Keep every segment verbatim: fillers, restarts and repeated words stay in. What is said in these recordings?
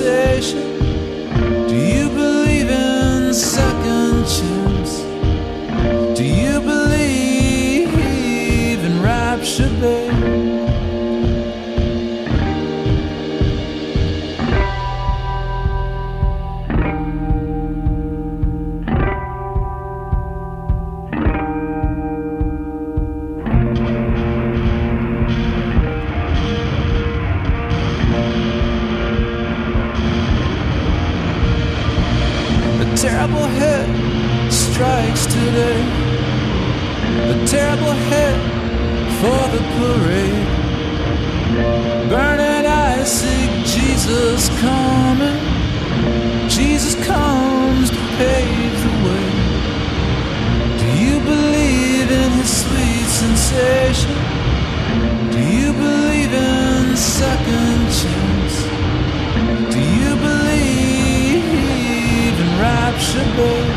sensation? Do you believe in second chance? Do you believe in rapture, babe? A terrible hit strikes today. A terrible hit for the parade. Burning eyes seek Jesus coming. Jesus comes to pave the way. Do you believe in his sweet sensation? Do you believe in second chance? Do you believe in rapture, babe?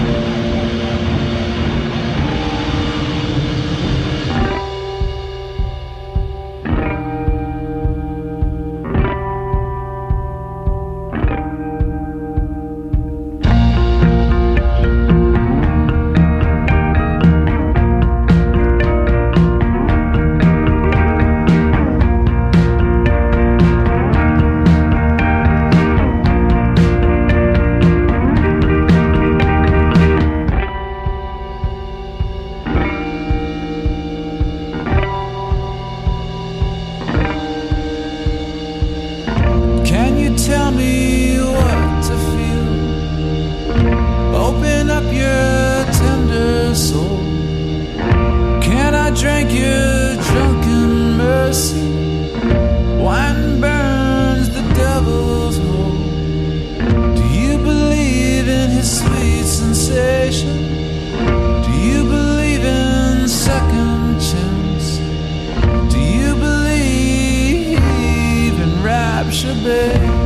Tell me what to feel. Open up your tender soul. Can I drink your drunken mercy? Wine burns the devil's hole. Do you believe in his sweet sensation? Do you believe in second chance? Do you believe in rapture, babe?